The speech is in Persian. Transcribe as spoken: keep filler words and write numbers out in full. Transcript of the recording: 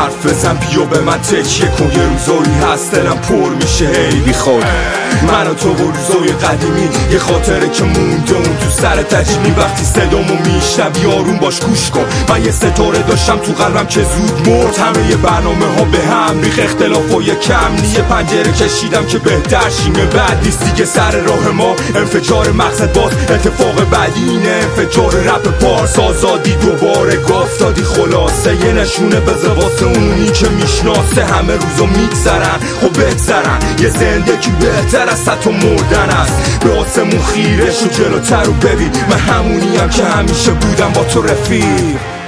حرف بزن بیا به من تکیه کن، یه روزایی هست دلم پر میشه هی بی خود. من و تو و روزای قدیمی یه خاطره که مونده اون تو سر تجیمی، وقتی صدامو میشنوی آروم باش گوش کن. من یه ستاره داشتم تو قلبم که زود مرد، همه یه برنامه ها به هم ریخ، اختلاف و یه کم نیه پنجره کشیدم که بهتر شیمه بعد نیستی که سر راه ما انفجار مقصد باز. اتفاق بعدی اینه انفجار رپ پارس، آزادی دوباره گاف دادی خلاصه، یه نشونه بذار واسه اونی که میشناسه همه روزو میگذرن خب بگذرن، یه زندگی بهتر از حتی مردن است. به آسمون خیره شو جلوتر رو ببین، من همونیم که همیشه بودم با تو رفیق.